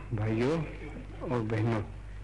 भाइयों और बहनों,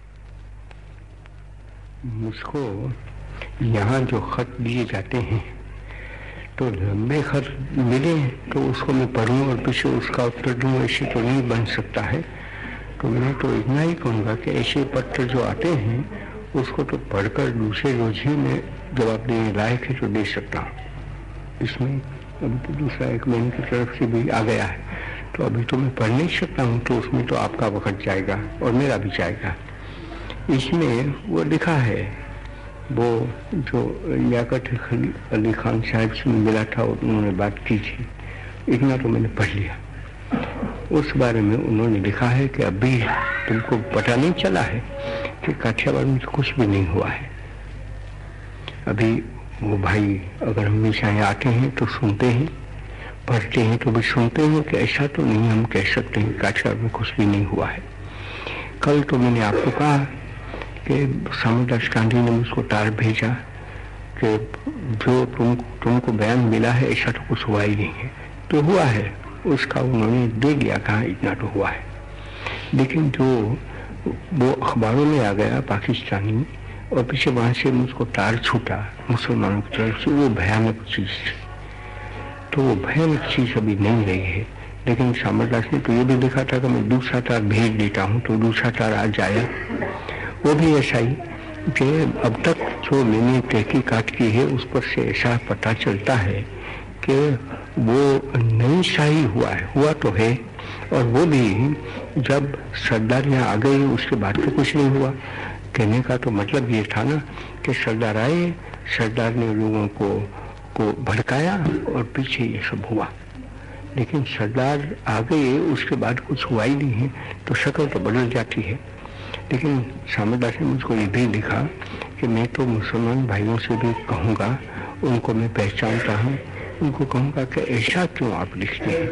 मुझको यहाँ जो खत दिए जाते हैं तो लंबे खत मिले तो उसको मैं पढ़ूं और पीछे उसका उत्तर दूं, ऐसे तो नहीं बन सकता है। तो मैं तो इतना ही कहूँगा कि ऐसे पत्र जो आते हैं उसको तो पढ़कर दूसरे रोज ही मैं जवाब देने लायक है तो दे सकता हूँ। इसमें अभी तो दूसरा एक मैन की तरफ से भी आ गया है, तो अभी तो मैं पढ़ नहीं सकता हूँ, तो उसमें तो आपका वक्त जाएगा और मेरा भी जाएगा। इसमें वो लिखा है, वो जो लियाकत अली खान साहब से मिला था और उन्होंने बात की थी, इतना तो मैंने पढ़ लिया। उस बारे में उन्होंने लिखा है कि अभी तुमको पता नहीं चला है कि काठियावाड़ में कुछ भी नहीं हुआ है। अभी वो भाई अगर हम हमेशा यहाँ आते हैं तो सुनते हैं, पढ़ते हैं तो भी सुनते हैं कि ऐसा तो नहीं हम कह सकते हैं काठियावाड़ में कुछ भी नहीं हुआ है। कल तो मैंने आपको कहा कि सामोदास गांधी ने मुझको तार भेजा कि जो तुमको बयान मिला है ऐसा तो कुछ हुआ ही नहीं है। तो हुआ है, उसका उन्होंने दे दिया, कहा इतना तो हुआ है। लेकिन जो वो अखबारों में आ गया पाकिस्तानी और पीछे वहाँ से मुझको तार छूटा मुसलमानों की तरफ से, वो भयानक चीज़ थी। तो वो भयानक चीज़ अभी नहीं रही है। लेकिन सामरदास ने तो ये भी लिखा था कि मैं दूसरा तार भेज देता हूँ, तो दूसरा तार आज आया। वो भी ऐसा ही कि अब तक जो मैंने तहकीकात की है उस पर से ऐसा पता चलता है कि वो नहीं शाही हुआ है, हुआ तो है, और वो भी जब सरदार यहाँ आ गए उसके बाद तो कुछ नहीं हुआ। कहने का तो मतलब ये था ना कि सरदार आए, सरदार ने लोगों को भड़काया और पीछे ये सब हुआ। लेकिन सरदार आ गए उसके बाद कुछ हुआ ही नहीं है, तो शक्ल तो बदल जाती है। लेकिन सामरदास ने मुझको ये भी लिखा कि मैं तो मुसलमान भाइयों से भी कहूँगा, उनको मैं पहचानता हूँ, उनको कहूँगा कि ऐसा क्यों आप लिखते हैं।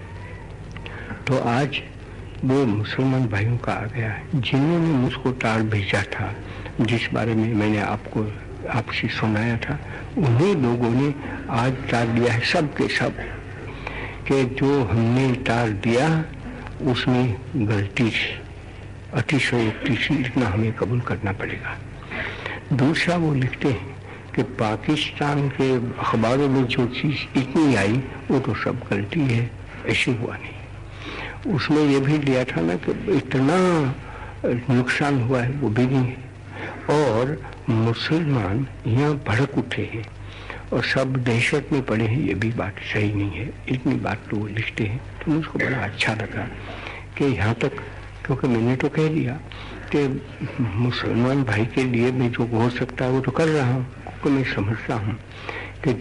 तो आज वो मुसलमान भाइयों का आ गया है जिन्होंने मुझको तार भेजा था, जिस बारे में मैंने आपसे सुनाया था, उन्हीं लोगों ने आज तार दिया है, सब के सब, कि जो हमने तार दिया उसमें गलती अतिशयोक्ति थी, इतना हमें कबूल करना पड़ेगा। दूसरा वो लिखते हैं कि पाकिस्तान के अखबारों में जो चीज़ इतनी आई वो तो सब गलती है, ऐसे हुआ नहीं। उसमें ये भी दिया था ना कि इतना नुकसान हुआ है, वो भी नहीं है। और मुसलमान यहाँ भड़क उठे हैं और सब दहशत में पड़े हैं, ये भी बात सही नहीं है। इतनी बात तो वो लिखते हैं। तो मुझको बड़ा अच्छा लगा कि यहाँ तक, क्योंकि मैंने तो कह दिया कि मुसलमान भाई के लिए मैं जो हो सकता है वो तो कर रहा हूँ, क्योंकि मैं समझता हूँ कि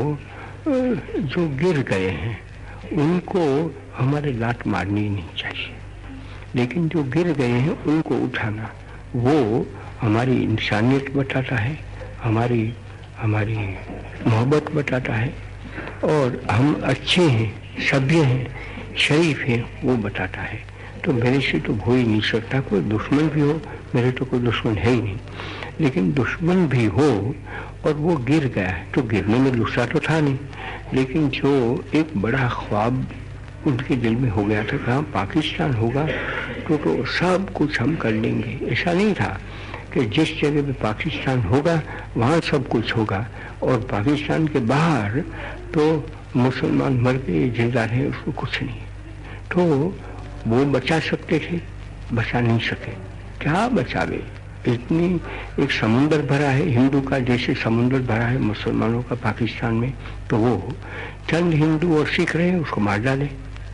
जो गिर गए हैं उनको हमारे लात मारनी नहीं चाहिए, लेकिन जो गिर गए हैं उनको उठाना वो हमारी इंसानियत बताता है, हमारी मोहब्बत बताता है, और हम अच्छे हैं, सभ्य हैं, शरीफ हैं, वो बताता है। तो मेरे से तो हो ही नहीं सकता, कोई दुश्मन भी हो, मेरे तो कोई दुश्मन है ही नहीं, लेकिन दुश्मन भी हो और वो गिर गया है, तो गिरने में दूसरा तो था नहीं, लेकिन जो एक बड़ा ख्वाब उनके दिल में हो गया था कि हाँ पाकिस्तान होगा तो सब कुछ हम कर लेंगे। ऐसा नहीं था कि जिस जगह पे पाकिस्तान होगा वहाँ सब कुछ होगा, और पाकिस्तान के बाहर तो मुसलमान मर गए, जिंदा रहे, उसको कुछ नहीं। तो वो बचा सकते थे, बचा नहीं सके। क्या बचावे, इतनी एक समुंदर भरा है हिंदू का, जैसे समुंदर भरा है मुसलमानों का पाकिस्तान में, तो वो चंद हिंदू और सिख रहे हैं, उसको मार डाले,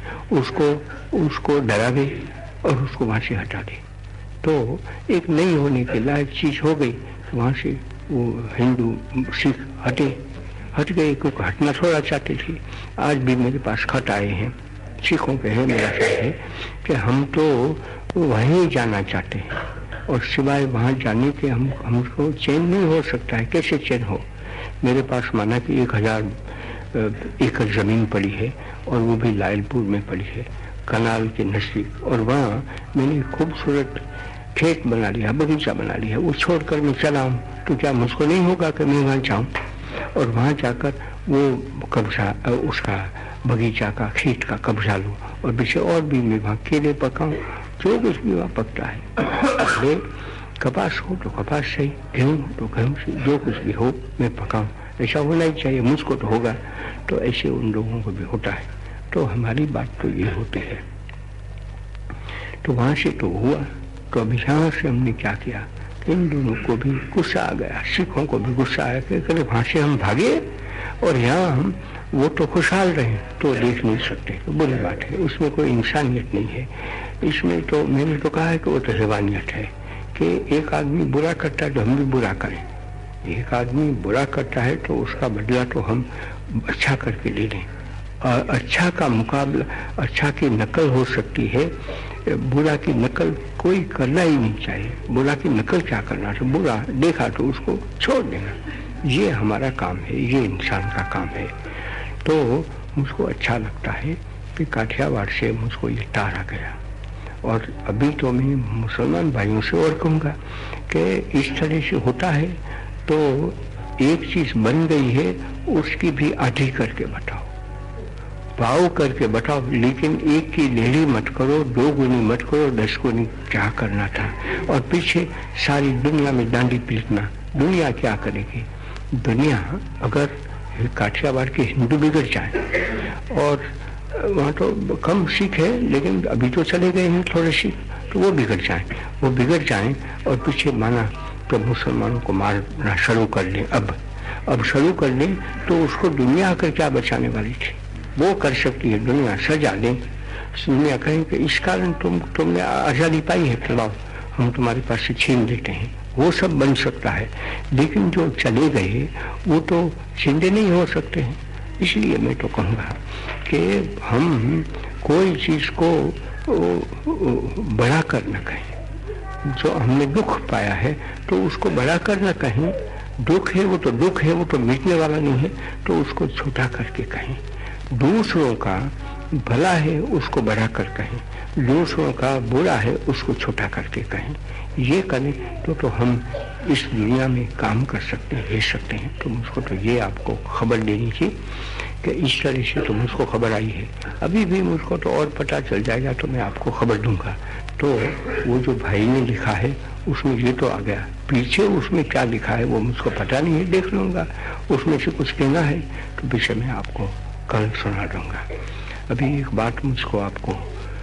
उसको डरावे और उसको वहाँ से हटा दे। तो एक नहीं होने के लायक चीज़ हो गई, तो वहाँ से वो हिंदू सिख हट गए, क्योंकि हटना थोड़ा चाहते थे। आज भी मेरे पास खत आए हैं सिखों के हैं, मेरा ख्याल है कि हम तो वहीं जाना चाहते हैं, और सिवाय वहाँ जाने के हमको चैन नहीं हो सकता है। कैसे चैन हो? मेरे पास माना कि 1000 एकड़ ज़मीन पड़ी है, और वो भी लायलपुर में पड़ी है, कनाल के नज़दीक, और वहाँ मैंने खूबसूरत खेत बना लिया, बगीचा बना लिया। वो छोड़कर मैं चला हूँ, तो क्या मुझको नहीं होगा कि मैं वहाँ जाऊँ और वहाँ जाकर वो कब्जा, उसका बगीचा का, खेत का कब्जा लूँ, और पीछे और भी मैं वहाँ केले पकाऊँ, जो कुछ भी वहाँ पकता है, पहले कपास हो तो कपास सही, गेहूँ हो तो गेहूँ से, जो कुछ भी हो मैं पकाऊँ, ऐसा होना ही चाहिए। मुझको तो होगा, तो ऐसे उन लोगों को भी होता है। तो हमारी बात तो ये होती है। तो वहाँ से तो हुआ, तो अभी यहाँ से हमने क्या किया, इन दोनों को भी गुस्सा आ गया, सिखों को भी गुस्सा आया कि अरे वहाँ से हम भागे और यहाँ हम वो तो खुशहाल रहे, तो देख नहीं सकते, तो बुरी बात है, उसमें कोई इंसानियत नहीं है। इसमें तो मैंने तो कहा है कि वो तो हैवानियत है कि एक आदमी बुरा करता है तो हम भी बुरा करें। एक आदमी बुरा करता है तो उसका बदला तो हम अच्छा करके ले लें। अच्छा का मुकाबला, अच्छा की नकल हो सकती है, बुरा की नकल कोई करना ही नहीं चाहिए। बुरा की नकल क्या करना, तो बुरा देखा तो उसको छोड़ देना, ये हमारा काम है, ये इंसान का काम है। तो मुझको अच्छा लगता है कि काठियावाड़ से मुझको ये तार आ गया। और अभी तो मैं मुसलमान भाइयों से और कहूँगा कि इस तरह से होता है तो एक चीज बन गई है, उसकी भी आधी करके बताओ, भाव करके बताओ, लेकिन एक की लेढ़ी मत करो, 2 गुनी मत करो, 10 गुनी क्या करना था। और पीछे सारी दुनिया में डांडी पीटना, दुनिया क्या करेगी। दुनिया अगर काठियावाड़ के हिंदू बिगड़ जाए, और वहाँ तो कम सिख है लेकिन अभी तो चले गए हैं थोड़े सिख, तो वो बिगड़ जाएं और पीछे माना तो मुसलमानों को मारना शुरू कर लें। अब शुरू कर लें तो उसको दुनिया आकर क्या बचाने वाली थी, वो कर सकती है, दुनिया सजा दें। दुनिया कहें कि इस कारण तुमने आज़ादी पाई है, चलाओ, हम तुम्हारे पास से छीन लेते हैं, वो सब बन सकता है। लेकिन जो चले गए वो तो जिंदे नहीं हो सकते हैं। इसलिए मैं तो कहूँगा कि हम कोई चीज़ को बढ़ा कर न कहें। जो हमने दुख पाया है तो उसको बढ़ा कर न कहें, दुख है वो तो मिटने वाला नहीं है, तो उसको छोटा करके कहें। दूसरों का भला है उसको बढ़ा कर कहें, दूसरों का बुरा है उसको छोटा करके कहें। ये करें तो हम इस दुनिया में काम कर सकते हैं, रह सकते हैं। तो मुझको तो ये आपको खबर देनी थी कि इस तरह से तो मुझको खबर आई है। अभी भी मुझको तो और पता चल जाएगा तो मैं आपको खबर दूंगा। तो वो जो भाई ने लिखा है उसमें ये तो आ गया, पीछे उसमें क्या लिखा है वो मुझको पता नहीं है, देख लूँगा। उसमें से कुछ कहना है तो पीछे मैं आपको कल सुना दूंगा। अभी एक बात मुझको आपको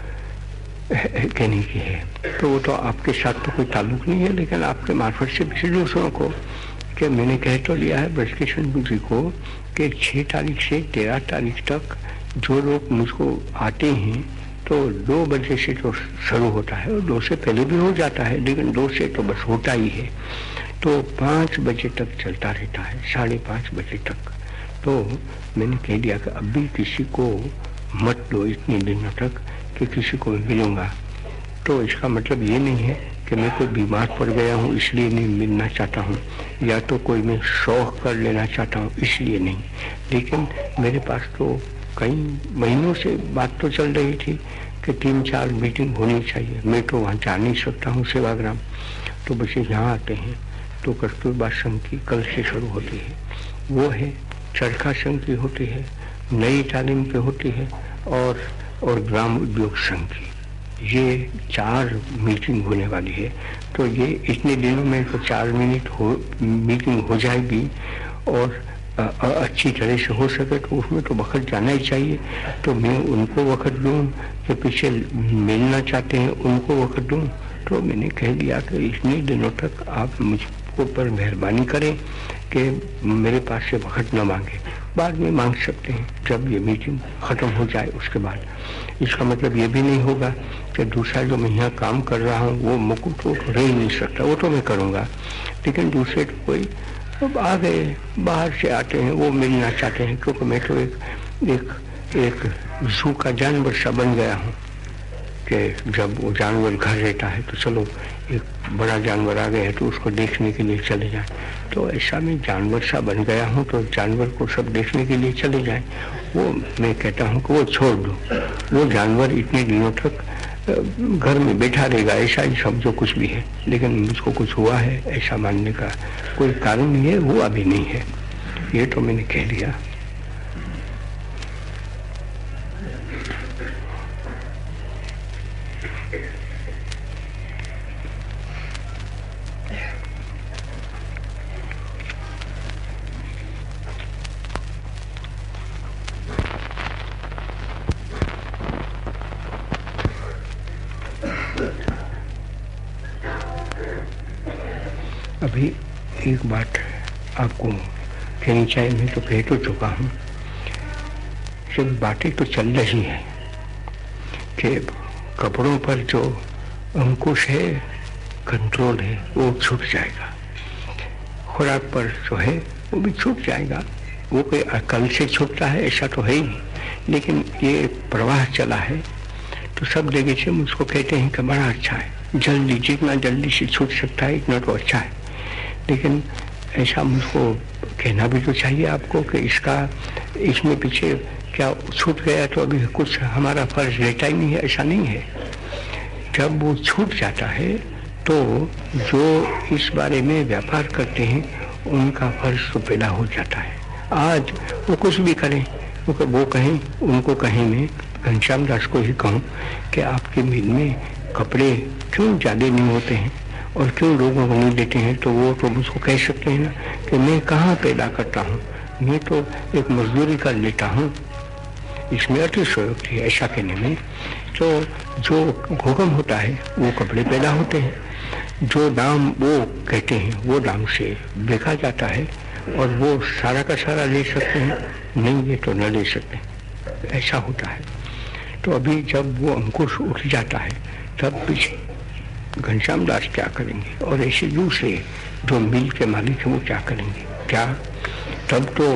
कहने की है, तो वो तो आपके साथ तो कोई ताल्लुक नहीं है, लेकिन आपके मार्फत से किसी दूसरों को कि मैंने कह तो लिया है ब्रजकिशन जी को कि 6 तारीख से 13 तारीख तक जो लोग मुझको आते हैं तो 2 बजे से तो शुरू होता है, और 2 से पहले भी हो जाता है, लेकिन 2 से तो बस होता ही है। तो 5 बजे तक चलता रहता है, 5:30 बजे तक। तो मैंने कह दिया कि अभी किसी को मत दो इतने दिनों तक कि किसी को मिलूंगा। तो इसका मतलब ये नहीं है कि मैं कोई बीमार पड़ गया हूँ इसलिए नहीं मिलना चाहता हूँ, या तो कोई मैं शौक कर लेना चाहता हूँ इसलिए नहीं। लेकिन मेरे पास तो कई महीनों से बात तो चल रही थी कि 3-4 मीटिंग होनी चाहिए। मैं तो वहाँ जा नहीं सकता हूँ सेवाग्राम, तो बच्चे यहाँ आते हैं। तो कस्तूरबा संघ की कल से शुरू होती है, वो है चरखा संघ की होती है, नई तालीम पे होती है, और ग्राम उद्योग संघ की। ये 4 मीटिंग होने वाली है। तो ये इतने दिनों में तो 4 मीटिंग हो जाएगी, और अच्छी तरह से हो सके तो उसमें तो वक्त जाना ही चाहिए। तो मैं उनको वक्त दूँ कि पीछे मिलना चाहते हैं उनको वक्त दूँ। तो मैंने कह दिया कि इतने दिनों तक आप मुझको पर मेहरबानी करें कि मेरे पास से वक्त न मांगे, बाद में मांग सकते हैं जब ये मीटिंग ख़त्म हो जाए उसके बाद। इसका मतलब ये भी नहीं होगा कि दूसरा जो मैं यहाँ काम कर रहा हूँ वो मुझको तो रह ही नहीं सकता, वो तो मैं करूँगा। लेकिन दूसरे तो कोई आ गए बाहर से आते हैं, वो मिलना चाहते हैं, क्योंकि मैं तो एक जू का जानवर सा बन गया हूँ कि जब वो जानवर घर रहता है तो चलो एक बड़ा जानवर आ गया है तो उसको देखने के लिए चले जाएं। तो ऐसा मैं जानवर सा बन गया हूँ, तो जानवर को सब देखने के लिए चले जाएं। वो मैं कहता हूँ कि वो छोड़ दो, वो जानवर इतने दिनों तक घर में बैठा रहेगा, ऐसा ही सब जो कुछ भी है। लेकिन मुझको कुछ हुआ है ऐसा मानने का कोई कारण नहीं है, वो अभी नहीं है, ये तो मैंने कह दिया। एक बात आपको कहनी चाहिए, मैं तो कह तो चुका हूँ। जब बातें तो चल रही है कि कपड़ों पर जो अंकुश है, कंट्रोल है, वो छूट जाएगा, खुराक पर जो है वो भी छूट जाएगा। वो कोई कल से छूटता है ऐसा तो है ही नहीं, लेकिन ये प्रवाह चला है तो सब जगह से मुझको कहते हैं कि बड़ा अच्छा है, जल्दी जितना जल्दी से छूट सकता है इतना तो अच्छा है। लेकिन ऐसा मुझको कहना भी तो चाहिए आपको कि इसमें पीछे क्या छूट गया तो अभी कुछ हमारा फर्ज रहता ही नहीं है, ऐसा नहीं है। जब वो छूट जाता है तो जो इस बारे में व्यापार करते हैं उनका फर्ज तो पैदा हो जाता है। आज वो कुछ भी करें, वो कहें, उनको कहें, मैं घनश्याम दास को ही कहूँ कि आपके मिल में कपड़े क्यों ज़्यादा नहीं होते हैं और क्यों लोगों को नहीं देते हैं, तो वो तो मुझको कह सकते हैं ना कि मैं कहाँ पैदा करता हूँ, मैं तो एक मजदूरी कर लेता हूँ। इसमें अतिशयोक्ति है ऐसा कहने में। तो जो भूकंप होता है वो कपड़े पैदा होते हैं, जो दाम वो कहते हैं वो दाम से बेचा जाता है और वो सारा का सारा ले सकते हैं, नहीं ये तो न ले सकते, ऐसा होता है। तो अभी जब वो अंकुश उठ जाता है तब पीछे घनश्याम दास क्या करेंगे और ऐसे दूसरे जो मिल के मालिक हैं वो क्या करेंगे? क्या तब तो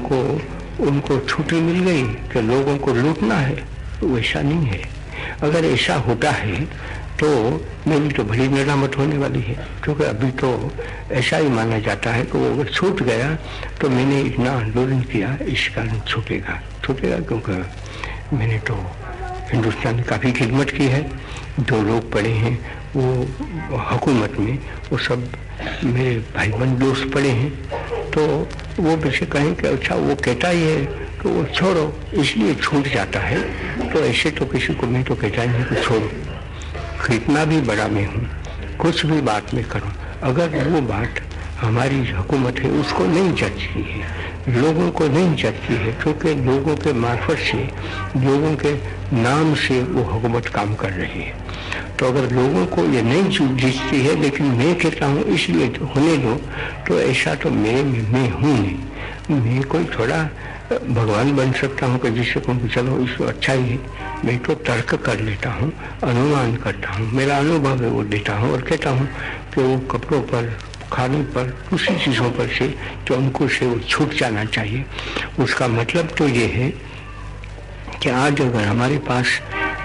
उनको छुट्टी मिल गई कि लोगों को लूटना है? तो वैसा नहीं है। अगर ऐसा होता है तो मेरी तो बड़ी निरामत होने वाली है, क्योंकि अभी तो ऐसा ही माना जाता है कि वो अगर छूट गया तो मैंने इतना आंदोलन किया इस कारण छूटेगा, क्योंकि मैंने तो हिंदुस्तान की काफ़ी खिदमत की है। जो लोग पढ़े हैं वो हुकूमत में, वो सब मेरे भाईबंद दोस्त पढ़े हैं, तो वो वैसे कहें कि अच्छा वो कहता ही है तो वो छोड़ो, इसलिए छूट जाता है। तो ऐसे तो किसी को मैं तो कहता ही नहीं कि छोड़ो, कितना भी बड़ा मैं हूँ, कुछ भी बात मैं करूँ, अगर वो बात हमारी हुकूमत है उसको नहीं जचती है, लोगों को नहीं जचती है, क्योंकि लोगों के मार्फत से, लोगों के नाम से वो हुकूमत काम कर रही है। तो अगर लोगों को ये नहीं जचती है, लेकिन मैं कहता हूँ इसलिए होने दो, तो ऐसा तो मैं हूँ नहीं। मैं कोई थोड़ा भगवान बन सकता हूँ कि जिससे कहूँ चलो इसको अच्छा ही है। मैं तो तर्क कर लेता हूँ, अनुमान करता हूँ, मेरा अनुभव है वो देता हूँ और कहता हूँ कि वो कपड़ों पर, खाने पर, दूसरी चीज़ों पर से जो अंकुश है वो छूट जाना चाहिए। उसका मतलब तो ये है कि आज अगर हमारे पास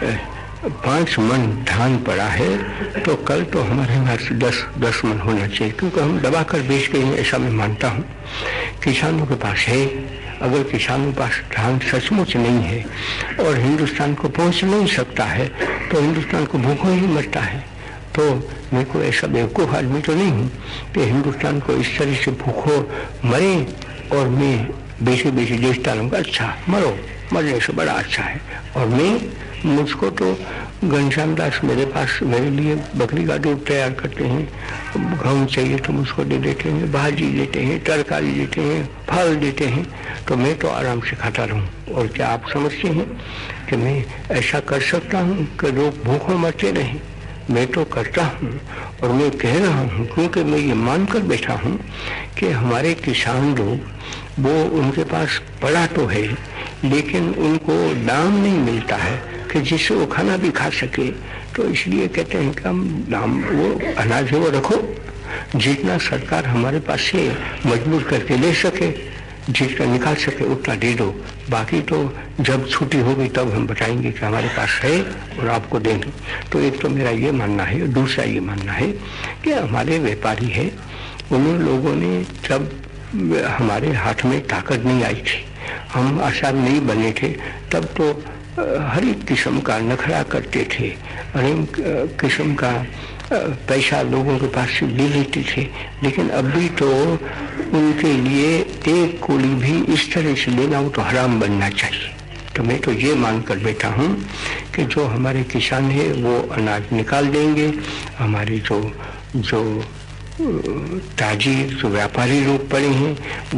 5 मन धान पड़ा है तो कल तो हमारे यहाँ से 10 मन होना चाहिए, क्योंकि हम दबा कर बेच गए हैं, ऐसा मैं मानता हूँ। किसानों के पास है, अगर किसानों के पास धान सचमुच नहीं है और हिंदुस्तान को पहुँच नहीं सकता है तो हिंदुस्तान को भूखों ही मरता है। तो मैं कोई ऐसा बेवकूफ़ आदमी तो नहीं हूँ कि हिंदुस्तान को इस तरह से भूखों मरे और मैं बेचे देखता रहूँगा, अच्छा मरो, मरने से बड़ा अच्छा है। और मुझको तो घनश्याम दास मेरे पास मेरे लिए बकरी का दूध तैयार करते हैं, गेहूँ चाहिए तो मुझको दे देते हैं, भाजी देते हैं, तरकारी देते हैं, फल देते हैं, तो मैं तो आराम से खाता रहूँ। और क्या आप समझते हैं कि मैं ऐसा कर सकता हूँ कि लोग भूखों मरते रहें? मैं तो करता हूँ और मैं कह रहा हूँ, क्योंकि मैं ये मान कर बैठा हूँ कि हमारे किसान लोग वो उनके पास पड़ा तो है लेकिन उनको दाम नहीं मिलता है कि जिससे वो खाना भी खा सके। तो इसलिए कहते हैं कि हम दाम, वो अनाज है वो रखो, जितना सरकार हमारे पास से मजबूर करके ले सके, जितना निकाल सके उतना दे दो, बाकी तो जब छुट्टी होगी तब हम बताएंगे कि हमारे पास है और आपको देंगे। तो एक तो मेरा ये मानना है, दूसरा ये मानना है कि हमारे व्यापारी है, उन लोगों ने जब हमारे हाथ में ताकत नहीं आई थी, हम आसाम नहीं बने थे, तब तो हर एक किस्म का नखरा करते थे, अनेक किस्म का पैसा लोगों के पास से ले लेते थे। लेकिन अभी तो उनके लिए एक कौड़ी भी इस तरह से लेना वो तो हराम बनना चाहिए। तो मैं तो ये मान कर बैठा हूँ कि जो हमारे किसान है वो अनाज निकाल देंगे, हमारे जो ताजिर, जो व्यापारी लोग पड़े हैं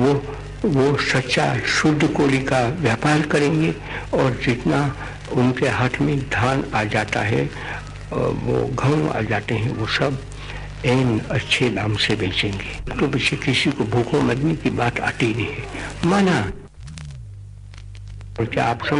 वो सच्चा शुद्ध कौड़ी का व्यापार करेंगे और जितना उनके हाथ में धान आ जाता है, वो गेहूँ आ जाते हैं, वो सब एन अच्छे दाम से बेचेंगे। तो पीछे किसी को भूखों मरने की बात आती नहीं है, माना। और क्या आप